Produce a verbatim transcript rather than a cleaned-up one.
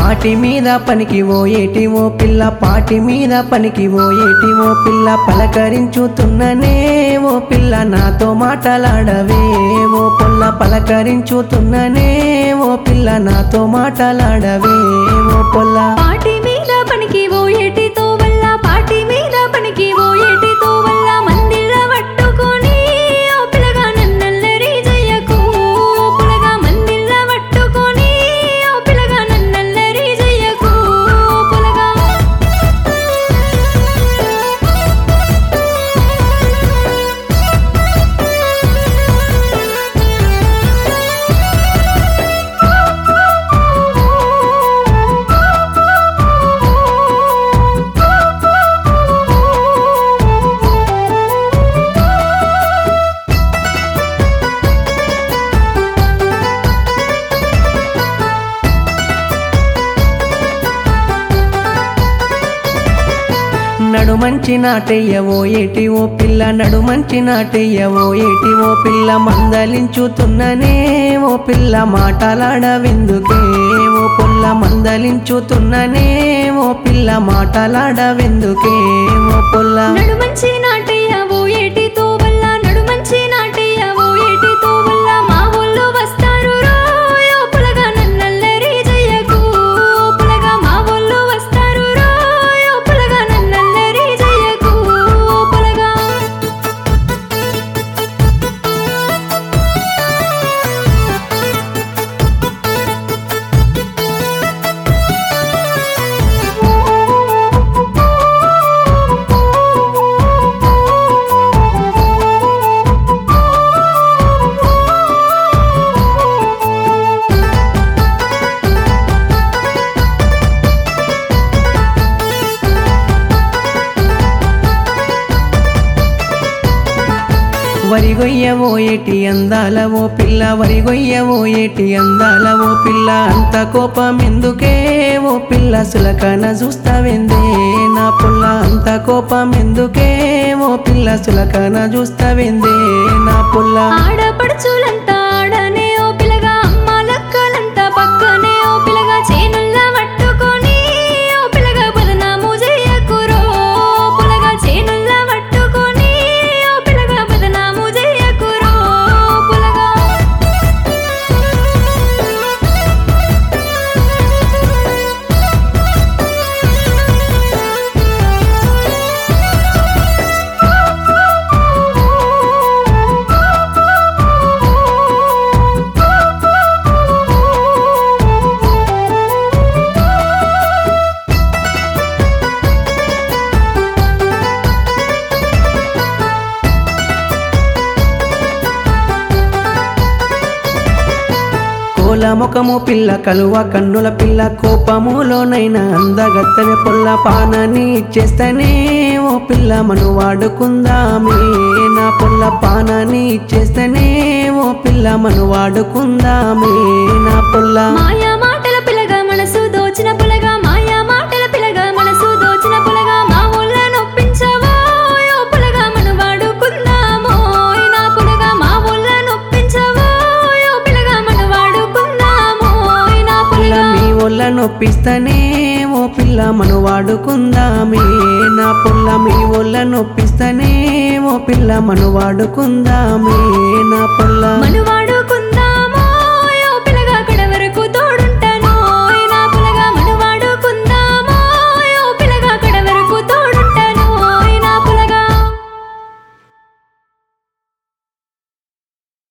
పాటి మీద పనికి ఓ ఏటి ఓ పిల్ల పాటి మీద పనికి ఓ ఏటి ఓ పిల్ల పలకరించుతున్ననే ఓ పిల్ల నాతో మాటలాడవే ఓ పొల్ల పలకరించుతున్ననే ఓ పిల్ల నాతో మాటలాడవే ఓ పొల్ల పాటి మీద పనికి ఓ ఏటితో వల్ల పాటి మీద పనికి ఓ ఏటితో వల్ల మందిళ్ళ పట్టుకొని ఓ పిల్లగా నన్నల్లరి జయ్యకు ఓ పిల్లగా మందిళ్ళ పట్టుకొని ఓ పిల్లగా నన్నల్లరి జయ్యకు ఓ పిల్లగా నడు మంచి నాటయ్య ఓ ఏటి ఓ పిల్ల నడు మంచి నాటయ్య ఓ ఏటి ఓ పిల్ల మందలించుతున్ననే ఓ పిల్ల మాటలాడవెందుకే ఓ పొల్ల మందలించుతున్ననే ఓ పిల్ల మాటలాడవెందుకే ఓ పొల్ల నడు మంచి నాటయ్య ఓ ఏటితో వల్ల నడు మంచి నాటయ్య ఓ ఏటితో వల్ల మా ఊళ్ళో వస్తారు రోయ్ ఓ పిల్లగా నన్నల్లరి జయ్యకు ఓ పిల్లగా మా ఊళ్ళో వస్తారు రోయ్ ఓ పిల్లగా నన్నల్లరి జయ్యకు ఓ పిల్లగా వరిగొయ్య ఓ ఏటి అందాల ఓ పిల్ల వరిగొయ్య ఓ ఏటి అందాల ఓ పిల్ల అంత కోపం ఎందుకే ఓ పిల్ల సులకన చూస్తావెందే నా పుల్ల అంత కోపం ఎందుకే ఓ పిల్ల సులకన చూస్తావెందే నా పుల్ల ఆడపడుచులంతా ఆడనే ఓ పిల్లగా అమ్మ లక్కలంతా పక్కనే ఓ పిల్లగా చేనుల్ల పట్టుకొని ఓ పిల్లగా బదనాము జయ్యకు రో ఓ పిల్లగా చేనుల్ల పట్టుకొని ఓ పిల్లగా బదనాము జయ్యకు రో ఓ పిల్లగా కోల ముఖము పిల్ల కలువ కన్నుల పిల్ల కోపములోనైనా అందగత్తె పొల్ల పానని ఇచ్చేస్తేనే ఓ పిల్ల మను వాడుకుందామే నా పొల్ల పానని ఇచ్చేస్తేనే ఓ పిల్ల మను వాడుకుందామే నా పొల్ల మాయా మాటల పిల్లగా మనసు దోచిన పులగా మాయా మాటల పిల్లగా మనసు దోచిన పులగా మా ఊళ్ళ నొప్పించవో ఓ పులగా మన వాడుకుందామో నా పులగా మా ఊళ్ళ నొప్పించవో ఓ పిల్లగా మన వాడుకుందామో నా పిల్ల పులగా మీ ఒళ్ళ నొప్పిస్తేనే ఓ పిల్ల మను వాడుకుందామే నా పుల్ల మీ ఒళ్ళ నొప్పిస్తేనే ఓ పిల్ల మను వాడుకుందామే నా పుల్ల మన